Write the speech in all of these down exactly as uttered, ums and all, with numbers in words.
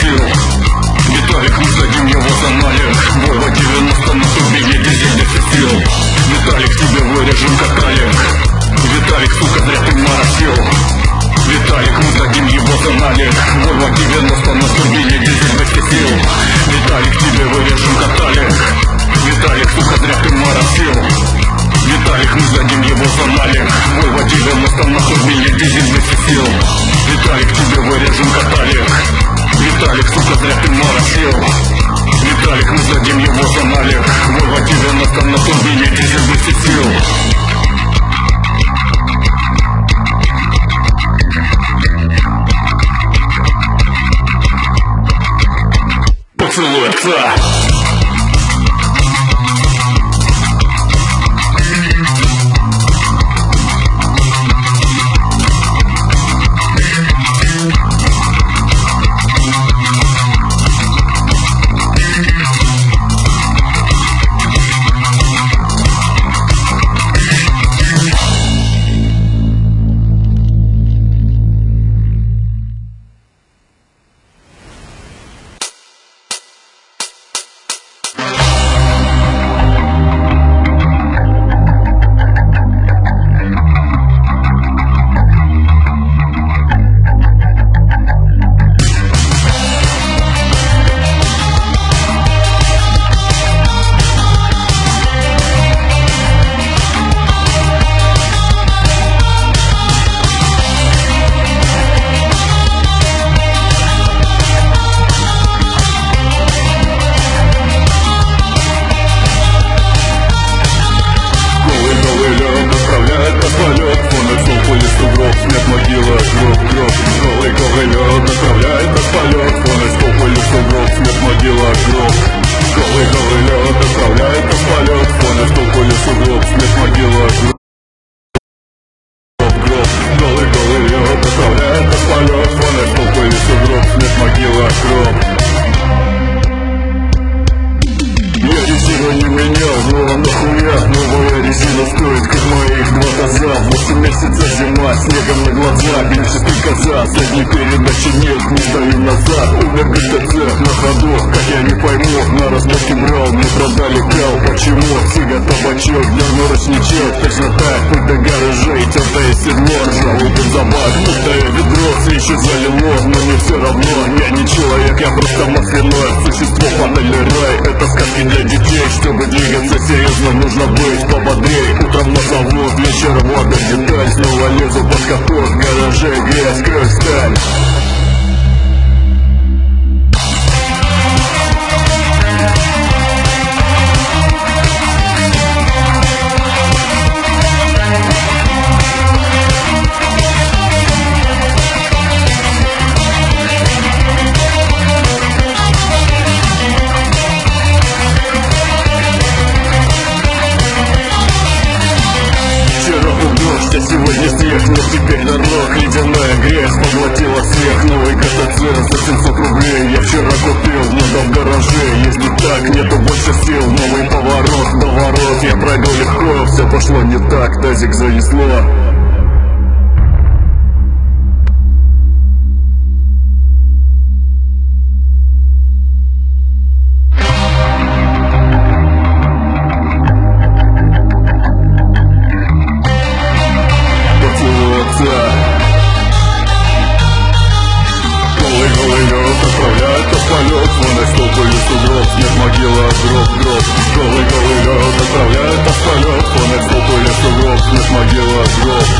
сил. Виталик, мы садим его за налег. Volvo девяносто на турбине, дизель до сил. Виталик, тебе вырежем каталик. Виталик, сука, зря ты моросил. Виталик, мы садим его за налег. Volvo девяносто на турбине, дизель до сил. Виталик, тебе вырежем каталик. Виталик, сука, зря ты моросил. Виталик, мы сдадим его за налег. Volvo девяносто на турбине, дизель двести сил. Виталик, тебе вырежем каталик. Виталик, сука, зря ты моросил. Виталик, мы сдадим его за налег. Volvo девяносто на турбине, дизель двести сил. Поцелуй отца. Снегом на глаза, меньше стрекоза. Задней передачи нет, не даю назад. Умер ГТЦ на ходу, как я не пойму. На разборке брал, мне продали кал. Почему? Сига, табачок, дерну ручничок. Точно так, путь до гаражей, тёртое седло. Ржавый бензобак, пустое ведро. Свечи залило, но мне все равно. Я не человек, я просто масляное существо. Панельный рай, это сказки для детей. Чтобы двигаться серьезно, нужно быть пободрей. Утром на завод, вечером лада деталь. Снова лезу под капот, в гараже грязь, кровь, сталь. А сегодня снег, но теперь дорог. Ледяная грязь поглотила всех. Новый ГТЦ за семьсот рублей я вчера купил, надо в гараже. Если так, нету больше сил. Новый поворот, до ворот я пройду легко. Все пошло не так, тазик занесло. Снег, могила, гроб, гроб. Голый, голый лед отправляет асфальт. Фонарь, столб или сугроб. Снег, могила, гроб.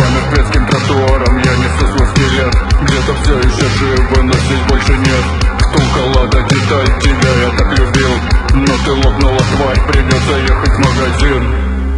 По мертвецким тротуарам я несу свой скелет. Где-то все еще живы, но здесь больше нет. Втулка, лада, деталь, тебя я так любил, но ты лопнула, тварь, придется ехать в магазин.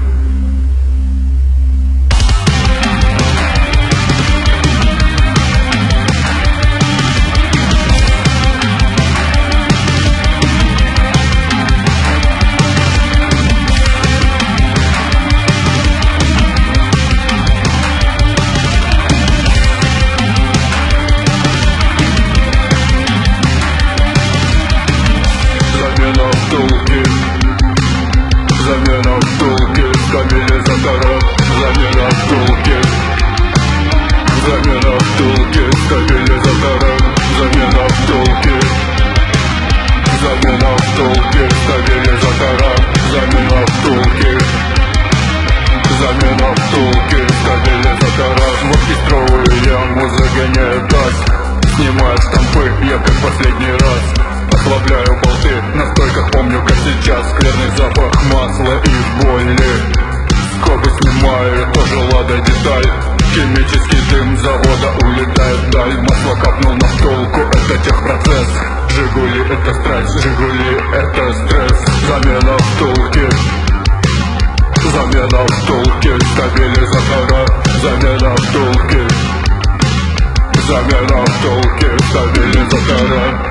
Замена втулки, стабилизатора. Замена втулки, замена втулки, стабилизатора. Замена втулки, замена втулки, стабилизатора. Замена втулки, замена втулки, стабилизатора. Оркестровые музыка не даст. Снимаю штампы, я как последний раз. Ослабляю болты, на стойках помню как сейчас. Скверный запах масла и боли. Скобы снимаю, тоже лада деталь. Химический дым завода улетает вдаль. Масло капнул на втулку, это техпроцесс. Жигули это страсть, Жигули это стресс. Замена втулки, замена втулки, стабилизатора. Замена втулки, замена втулки, стабилизатора.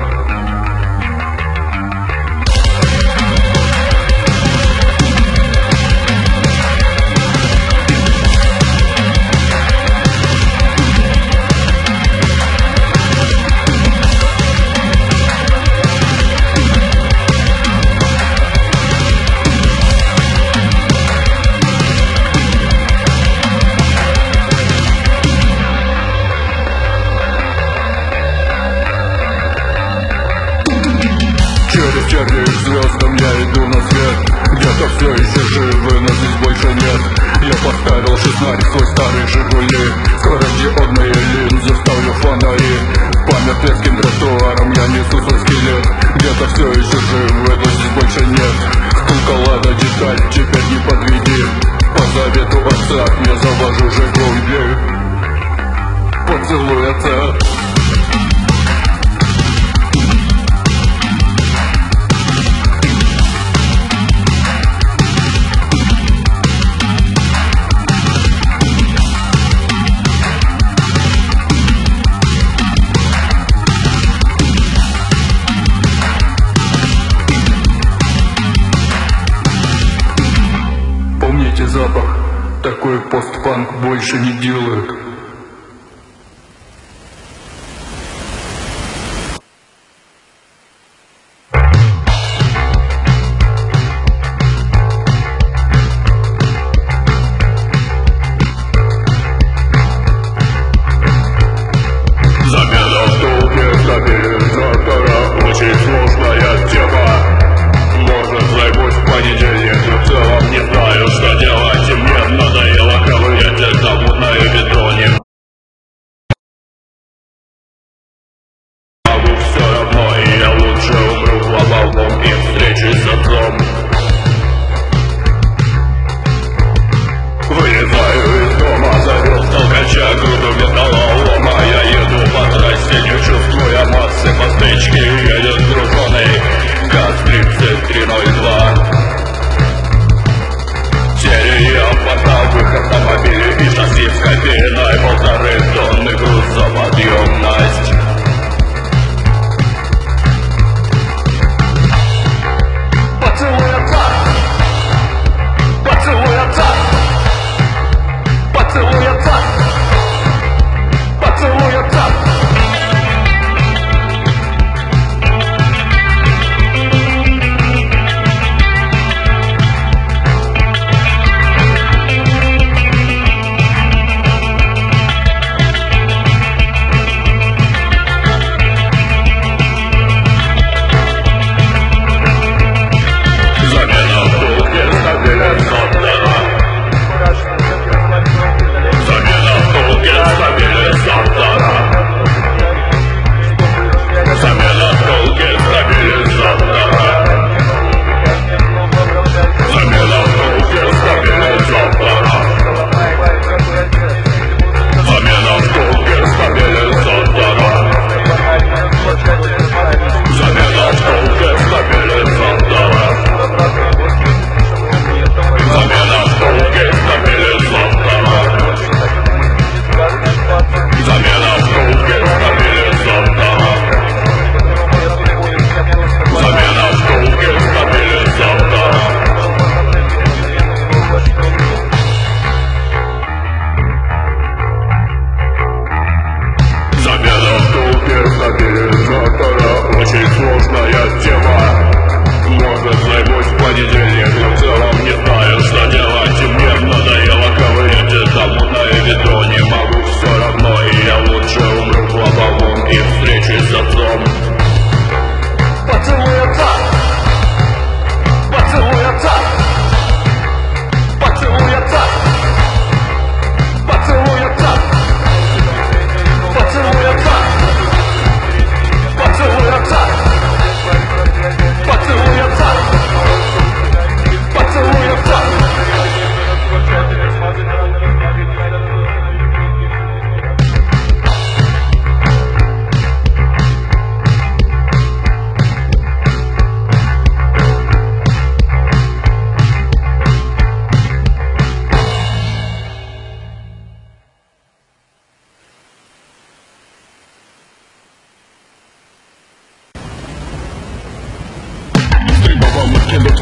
Через черни к звездам я иду на свет. Где-то все еще живы, но здесь больше нет. Я поставил шестнадцать свой старый Жигули. Скоро диодные линзы, ставлю фонари. По мертвецким тротуарам я несу свой скелет. Где-то все еще живы, но здесь больше нет. Втулка, лада, деталь, теперь не подведи. По завету отца я завожу Жигули. Поцелуй отца. Помните запах, такой постпанк больше не делают. Замена втулки, стабилизатора. Очень сложная тема. Может, займусь в понедельник, но в целом не знаю, что делать. И мне надоело ковырять это мутное ведро.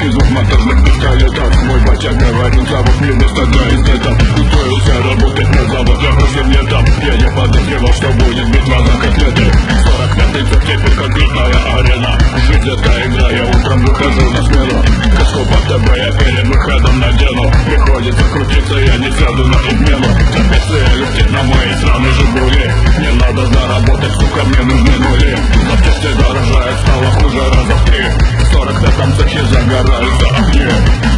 Громкий звук монтажных пистолетов. Мой батя говорил, зовут мне вместо для эстетов. Устроился работать на заводе прошлым летом. Я не подозревал, что будет битва за котлеты. Сорок пятый цех, теперь конкретная арена. Жизнь это игра, я утром выхожу на смену. Каску по ТБ я перед выходом надену. Приходится крутиться, я не сяду на измену. Записи летит на мои сраные Жигули. Не надо заработать, сука, мне нужны нули. Запчасти дорожают, стало хуже раза в три. В сорок пятом цехе загораются огни.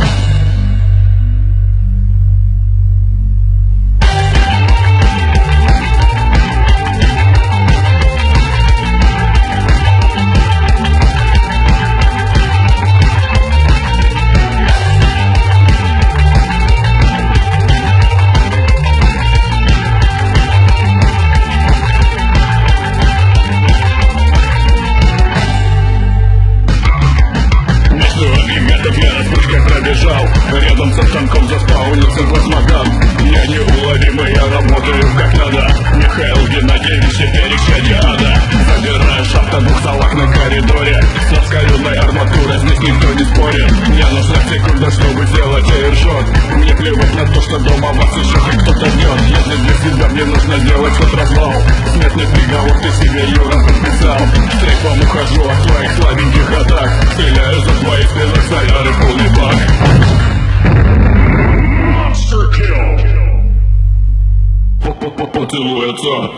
Рядом со станком заспаунился плазмоган. Я неуловимый, я работаю как надо. Михаил Геннадьевич, теперь исчадье ада. Забираешь авто двух салах на коридоре. С раскаленной арматурой здесь никто не спорит. Мне нужна секунда, чтобы сделать эйршот. Мне плевать на то, что дома вас еще хоть кто-то ждет. Если для себя мне нужно сделать хоть развал, смертный приговор ты себе, Юра, подписал. Штрейфом ухожу от твоих слабеньких атак. Стреляю за твои спины, соляры полный бак. Monster kill. Поцелуется.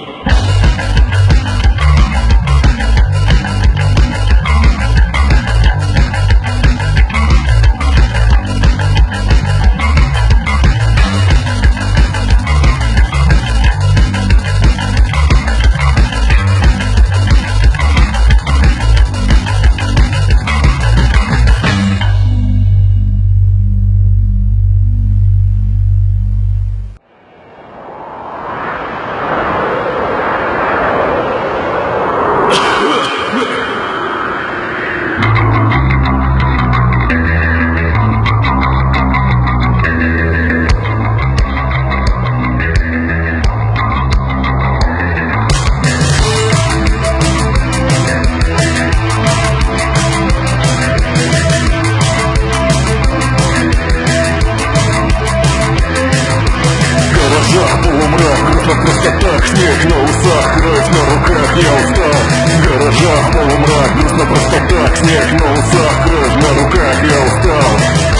Просто так, снег на усах, кровь на руках, я устал. В гаражах полумрак, грустно просто так, снег на усах, кровь на руках, я устал.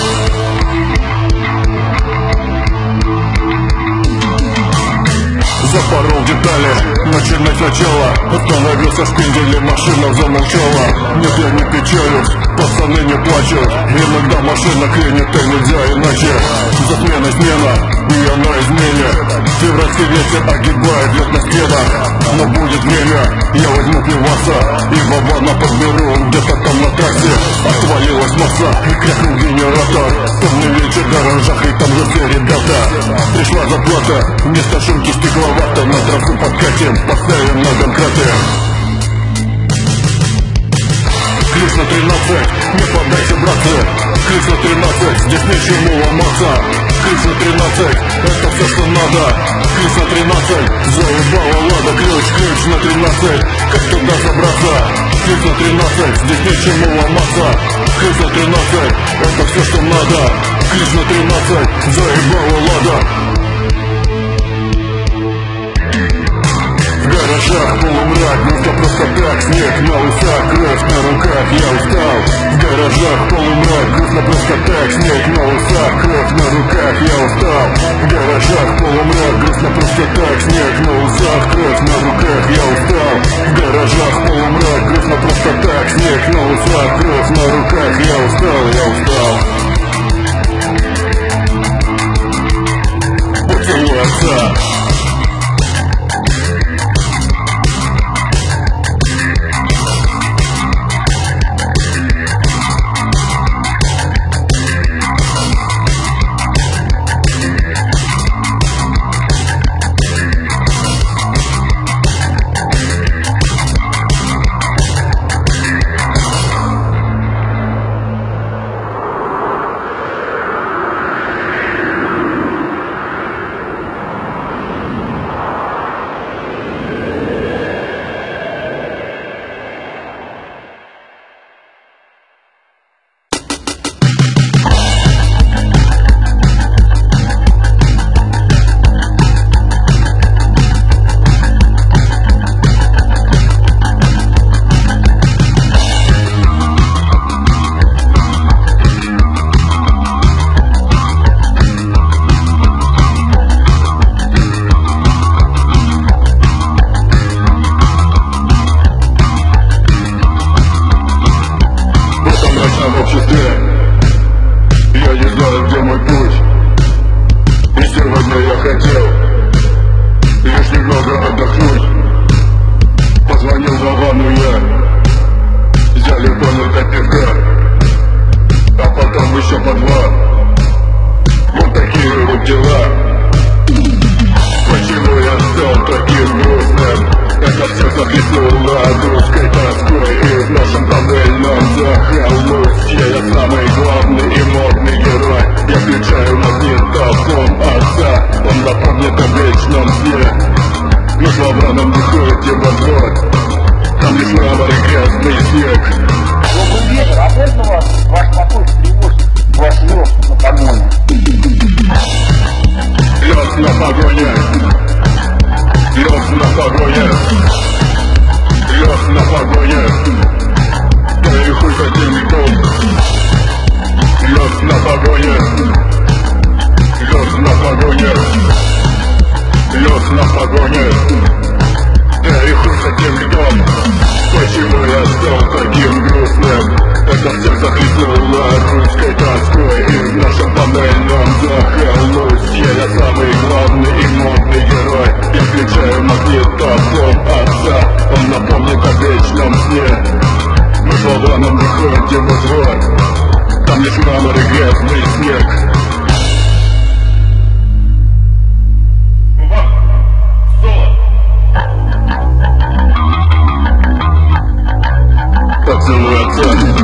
Запорол детали, начинать сначала. Остановился шпиндель, машина замолчала. Нет, я не печалюсь, пацаны не плачут. Иногда машина клинит, и нельзя иначе. За сменой смена, и она измене. Февральский ветер огибает лед на стенах. Но будет время, я возьму пиваса и бабана подберу, где-то там на трассе. Отвалилась масса, и крякнул генератор. Темный вечер в гаражах, и там же все ребята. Пришла заплата, вместо шумки стекловато. На трассу подкатим, поставим на домкраты. Ключ на тринадцать, не поддайся, братцы. Ключ на тринадцать, здесь нечему ломаться. Ключ на тринадцать, это все, что надо. Ключ на тринадцать, заебала лада. Ключ, ключ на тринадцать, как туда забраться. Ключ на тринадцать, здесь нечему ломаться. Ключ на тринадцать, это все, что надо. Ключ на тринадцать, заебала лада. В гаражах полумрак, будто просто так. Снег на усах, кровь на руках, я устал. В гаражах полумрак, грустно просто так. Снег на усах, кровь на руках, я устал. В гаражах полумрак, грустно просто так. Снег на усах, кровь на руках, я устал. В гаражах полумрак, грустно просто так. Снег на усах, кровь на руках, я устал, я устал. Поцелуй отца. нахожусь. Позвонил Вовану я, взяли донор кофейка, а потом еще по два. Вот такие вот дела. Почему я стал таким грустным? Это все захлестнуло русской тоской. И в нашем тоннельном захолустье я самый главный и модный герой. Я включаю магнитофон отца, он напомнит о вечном сне. Мы с Лавраном выходим во двор, там лишь мрамор и грязный снег. Добрый вечер, а можно вас ваш покой тревожит? Ваш лёс на погоне. Лёс на погоне. Лёс на погоне. Лёс на погоне. Да и хуй хотим дом. Лёс на погоне. Лёс на погоне. Лёс на погоне. Да и хуй хотим дом. Почему я стал таким грустным? Это все захлестнуло русской тоской. И в нашем тоннельном захолустье я самый главный и модный герой. Я включаю магнитофон отца, он напомнит о вечном сне. Мы с Лавраном выходим во двор, там лишь мрамор и грязный снег. Поцелуй отца.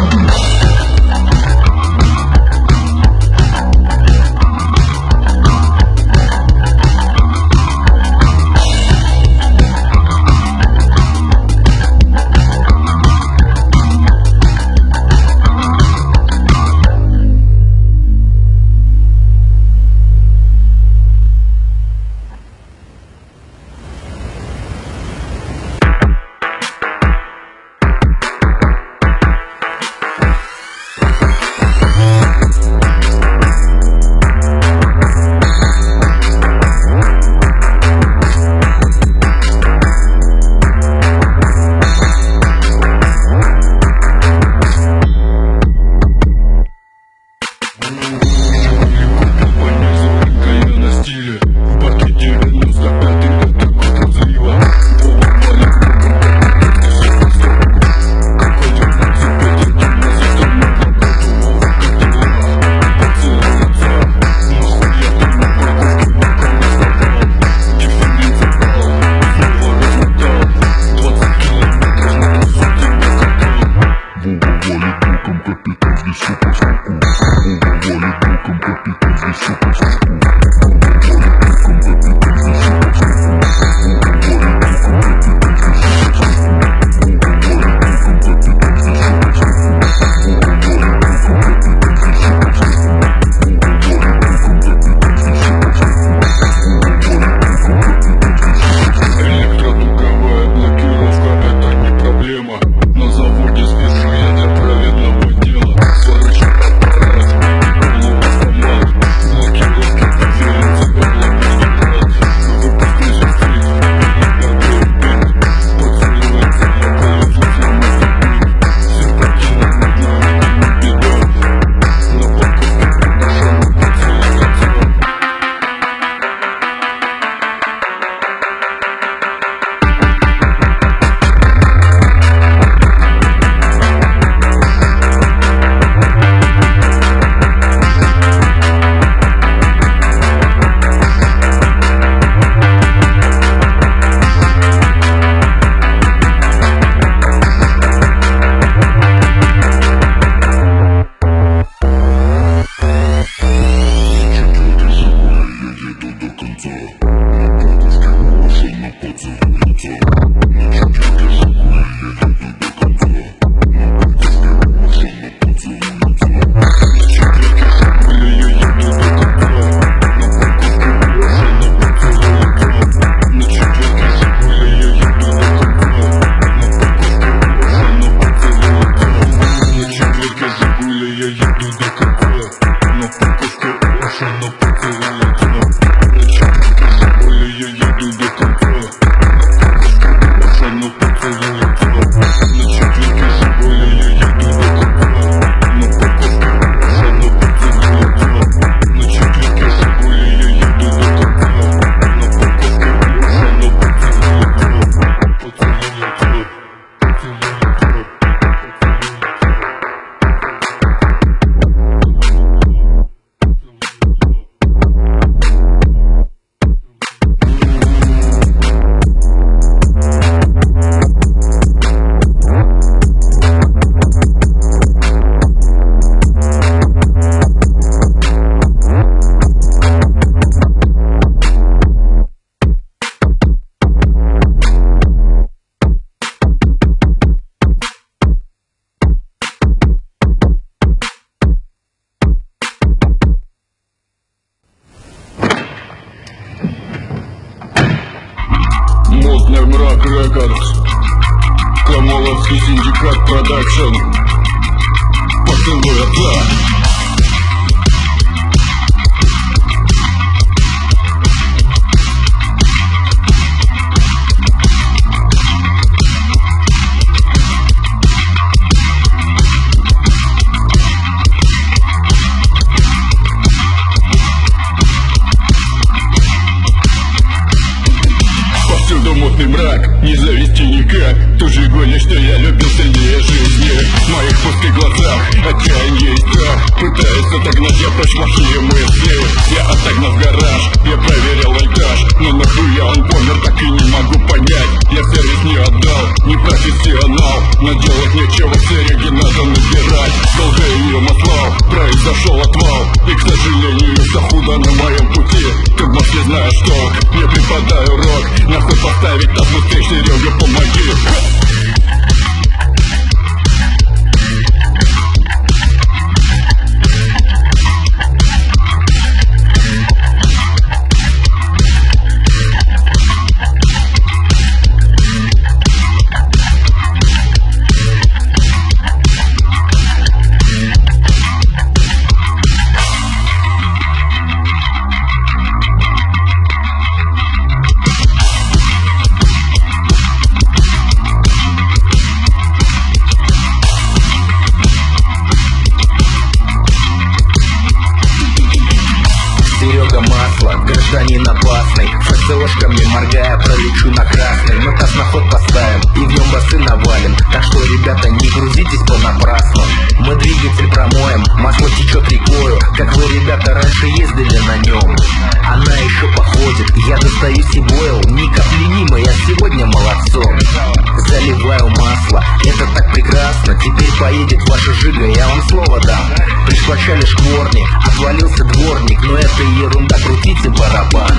Более я еду до конца. Черномутный мрак рекордс, Камоловский синдикат продакшн. Поцелуй отца. Мутный мрак, не завести никак. Ты же гонишь, что я любил сильнее жизни. В моих пустых глазах отчаяние и страх пытаясь отогнать я прочь плохие мысли. Я отогнал в гараж, я проверил вольтаж, но нахуя он помер, так и не могу понять. Я сервис не отдал, не профессионал, но делать нечего, все реги надо набирать. Долго ее маслал, произошел отвал, и, к сожалению, все худо на моем пути. Ты в Москве знаешь толк, я преподаю рок, нахуй поставить нас быстрее, Серега, помоги. Масло, гражданин опасный, ФСОшками моргая пролечу на красный. Мы таз на ход поставим и в нем басы навалим, так что, ребята, не грузитесь понапрасну. Мы двигатель промоем, масло течет рекою, как вы, ребята, раньше ездили на нем. Она еще походит, я достаю сибойл, ни капли мимо, я сегодня молодцом. Заливаю масло, это так прекрасно, теперь поедет ваша жига, я вам слово дам. Пришвачали шкворни, отвалился дворник, но это ерунда, крутите барабан.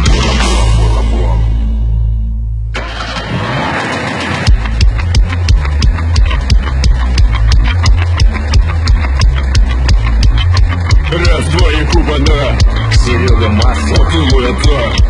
Раз, два и кубана. Серега Масло. Поцелуй отца.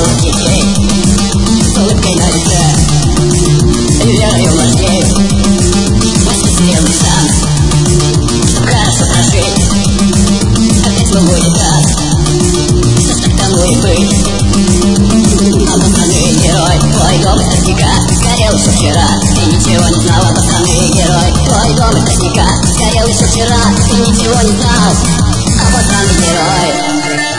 двух детей, с улыбкой на лице и верой в вождей. После стрелы сам, чтоб хорошо прожить, опять мы будет раз, что так тому и быть. Обосранный герой, твой дом из тростника сгорел еще вчера, ты ничего не знал. Обосранный герой, твой дом из тростника сгорел еще вчера, ты ничего не знал. Обосранный герой.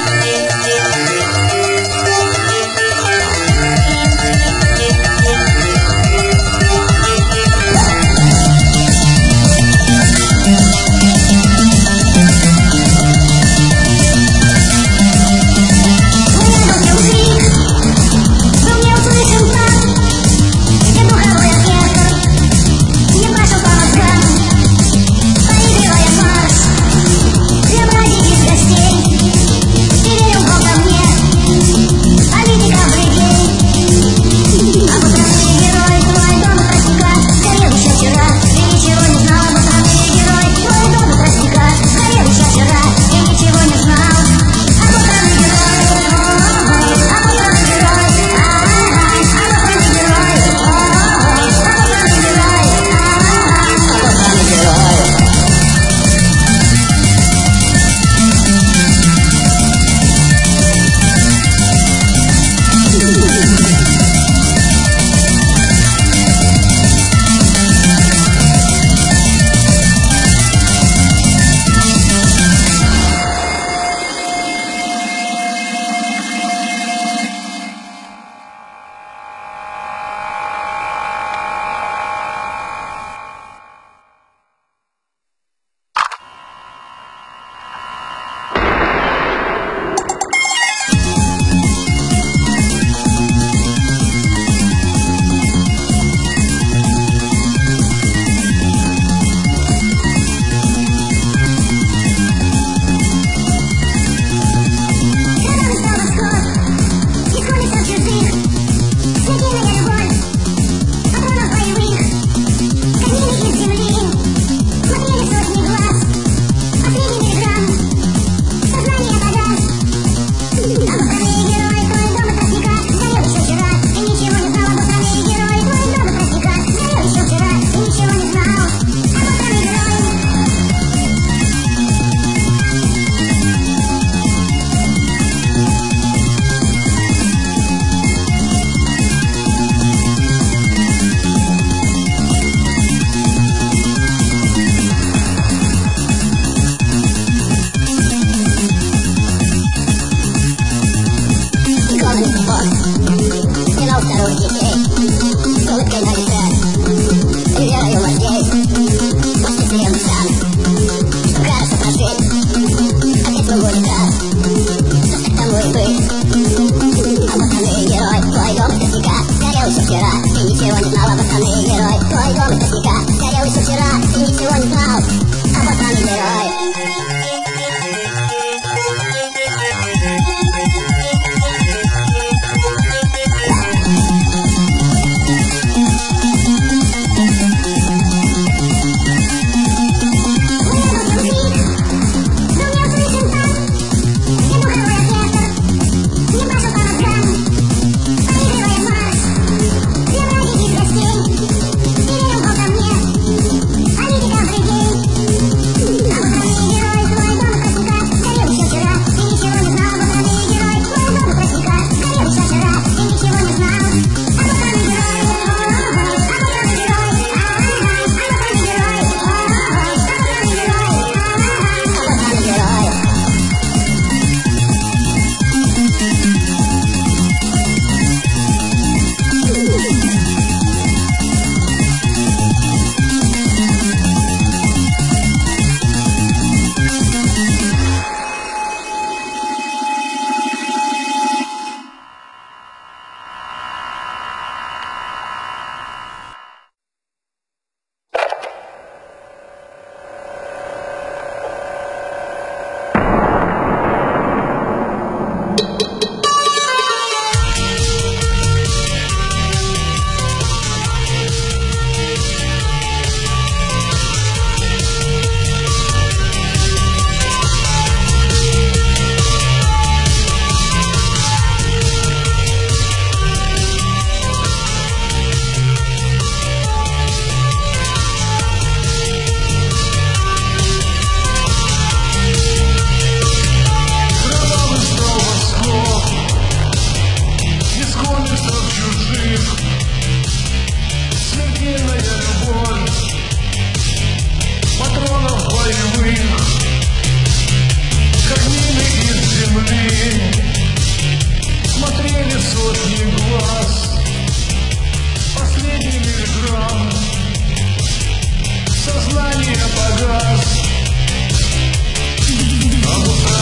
Снимал вторых детей, с улыбкой на лице и верой в вождей. После стрелы сам, чтоб хорошо прожить, опять мы будет раз, что ж так тому и быть. Обосранный герой, твой дом из тростника сгорел еще вчера, ты ничего не знал. Обосранный герой, твой дом из тростника сгорел еще вчера, ты ничего не знал. Обосранный герой. We'll be right back.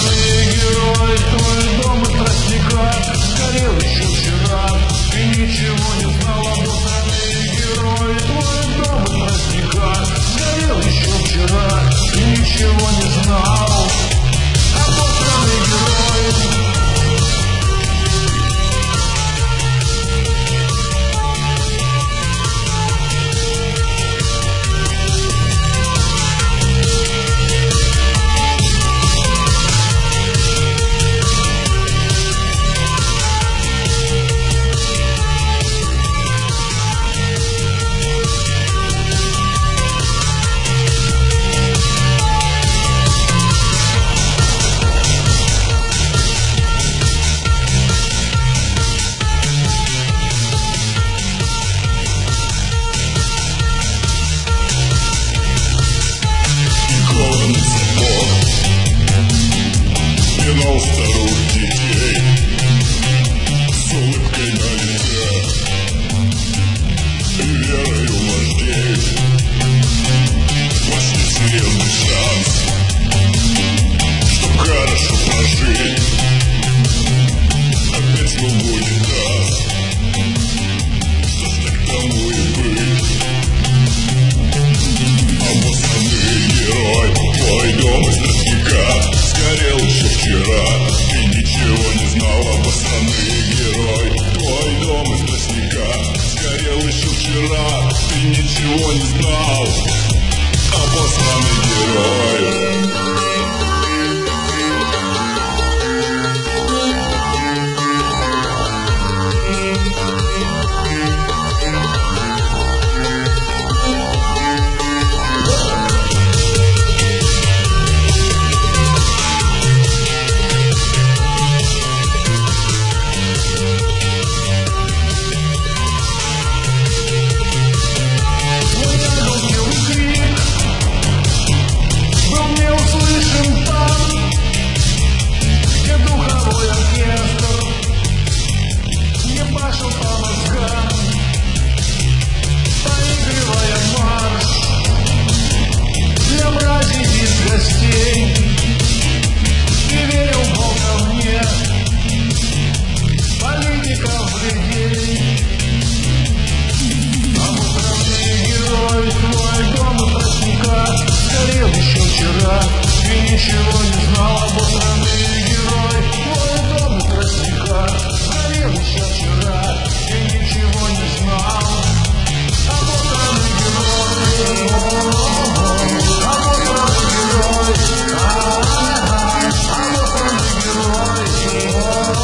Обосранный герой, твой дом из тростника сгорел еще вчера. Ты ничего не знал, обосранный герой, твой дом из тростника сгорел еще вчера. Ты ничего не знал, обосранный герой. Пинал старых детей с улыбкой на лице и верою в вождей. Ваш несмиренный шанс, чтоб хорошо прожить, опять свободе даст. Что ж так тому и быть? Обосранный герой, твой дом из тростника сгорел еще вчера. Ты ничего не знал, обосранный герой, твой дом из тростника сгорел еще вчера. Ты ничего не знал, обосранный герой. Ничего не знал, обосранный герой, твой дом из тростника сгорел еще вчера. Ты ничего не знал, обосранный герой, обосранный герой, обосранный герой, обосранный герой.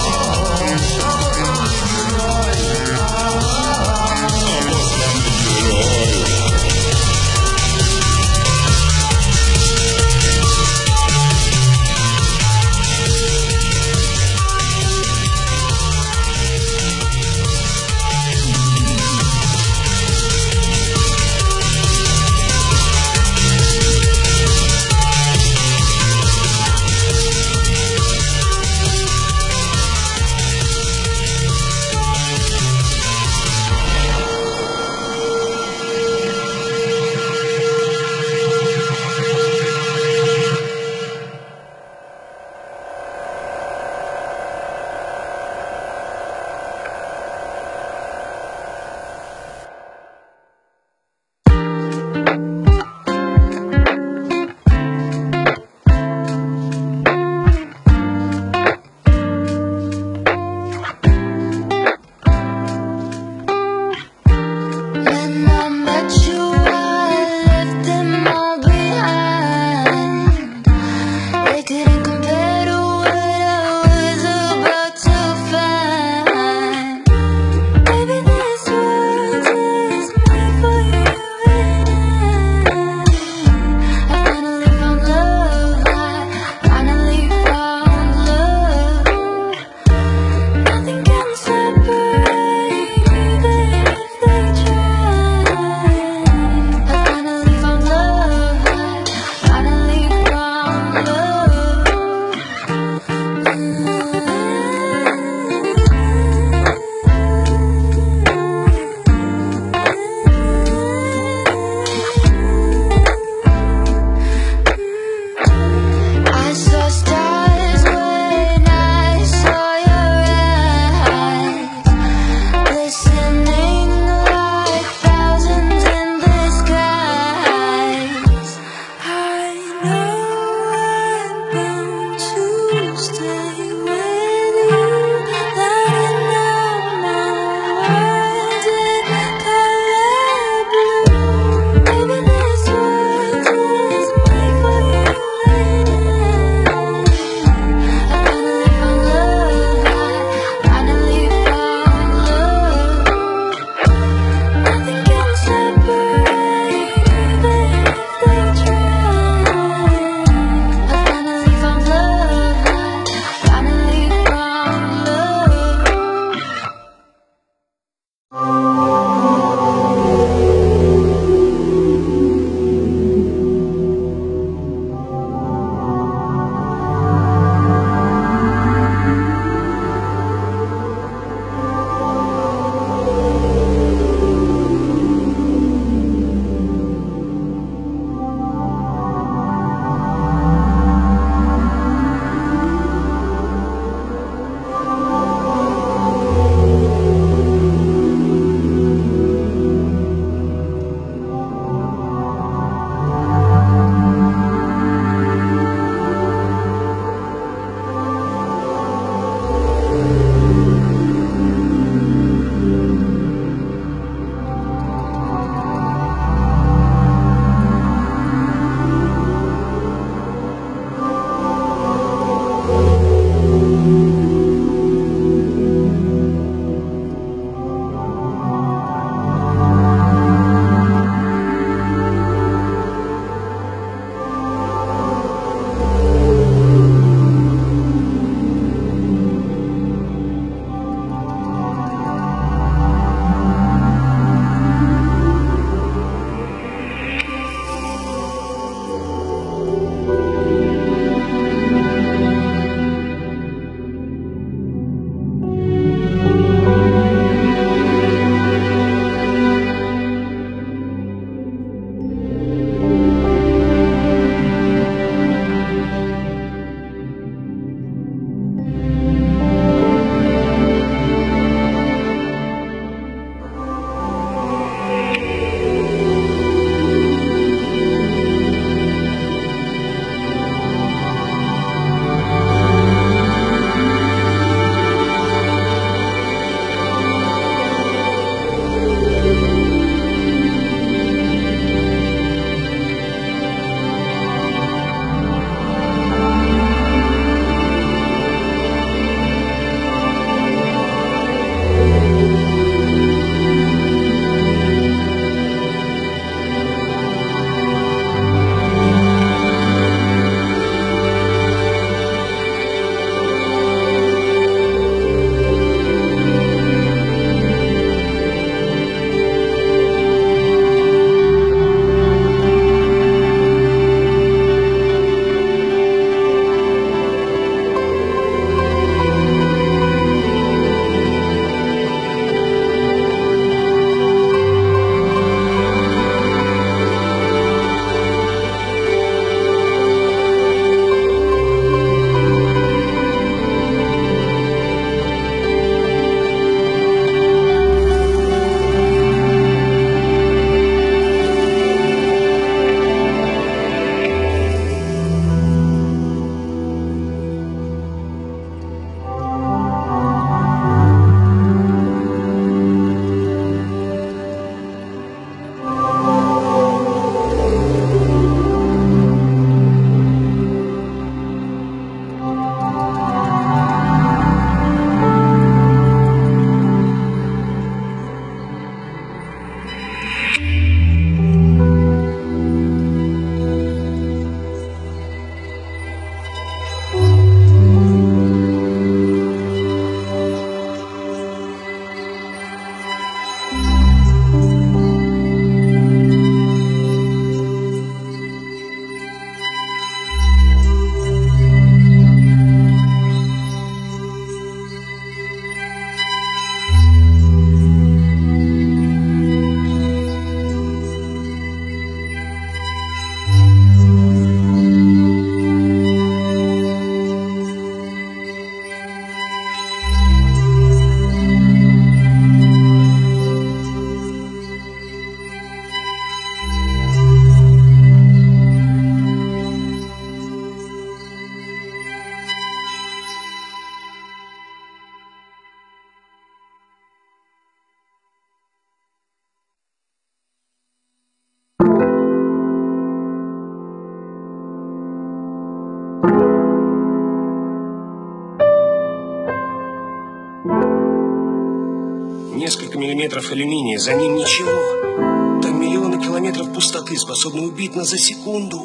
Несколько миллиметров алюминия, за ним ничего. Там миллионы километров пустоты, способны убить нас за секунду.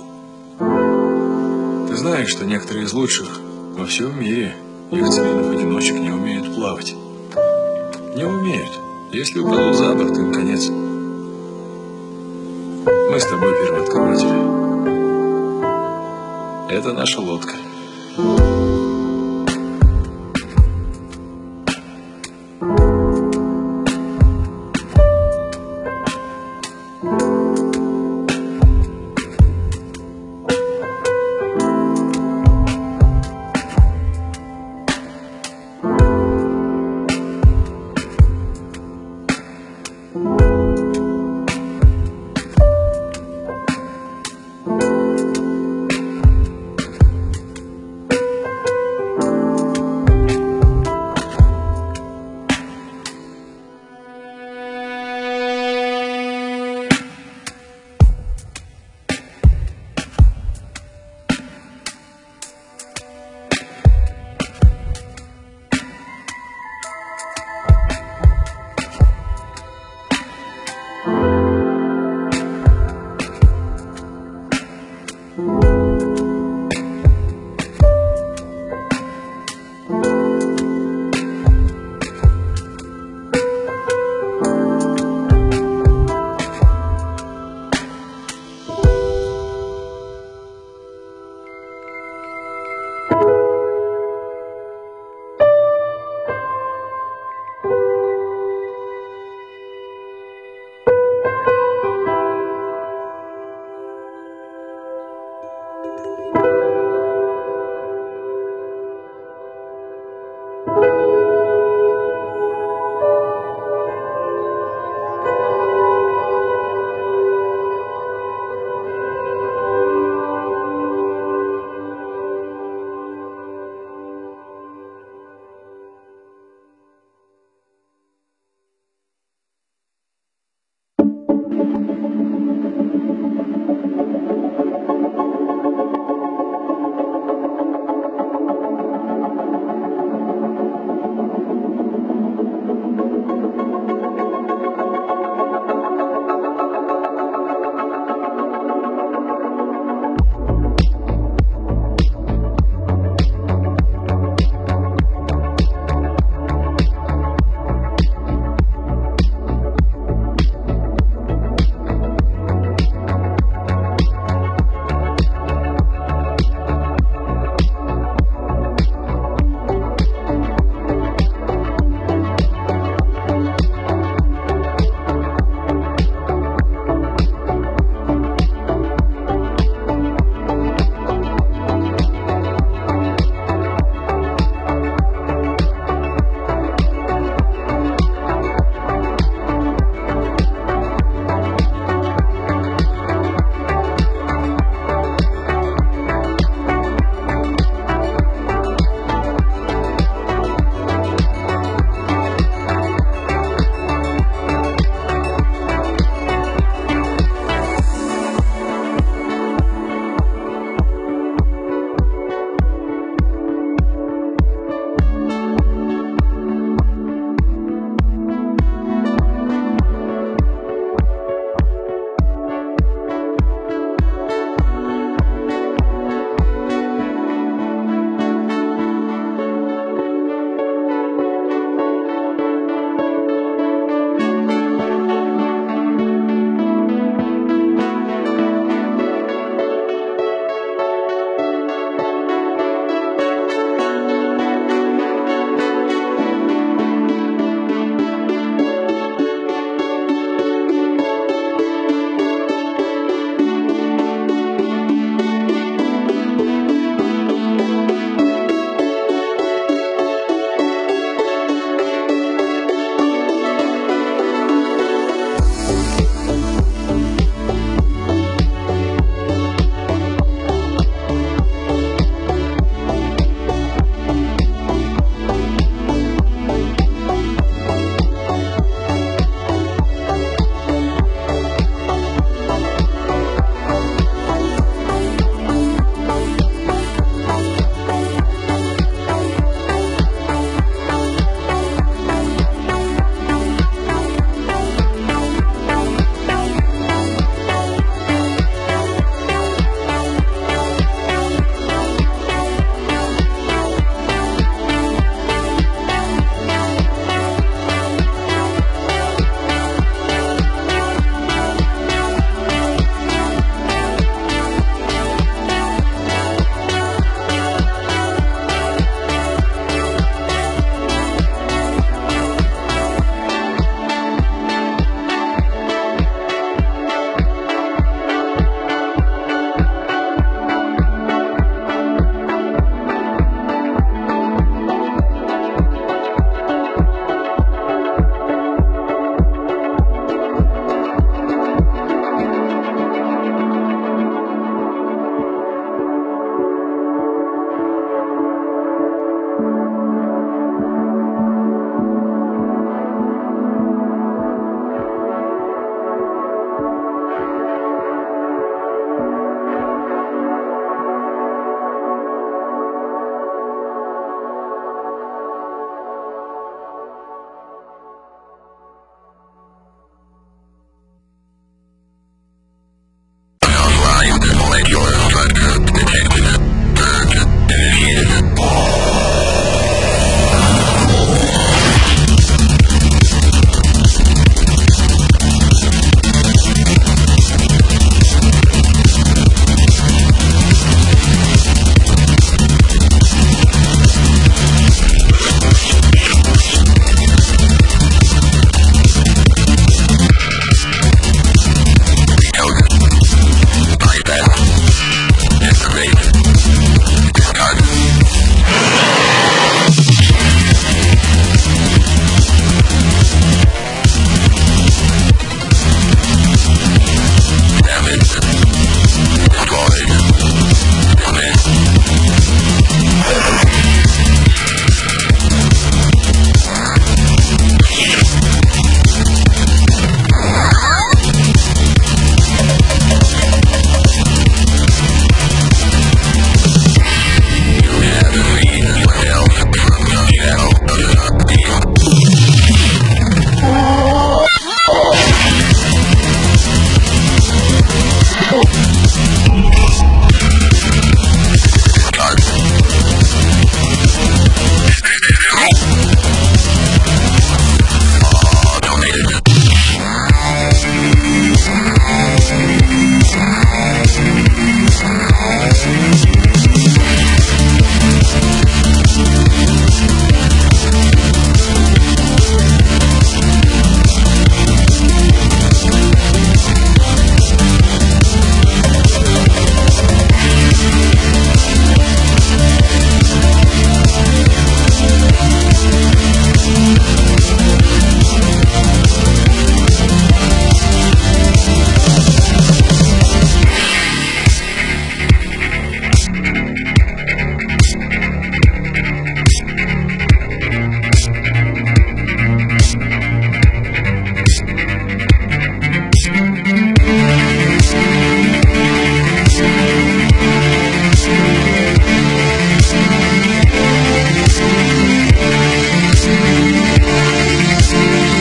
Ты знаешь, что некоторые из лучших во всем мире яхтсменов одиночек не умеют плавать. Не умеют. Если упадут за борт, им конец. Мы с тобой первооткрыватели. Это наша лодка.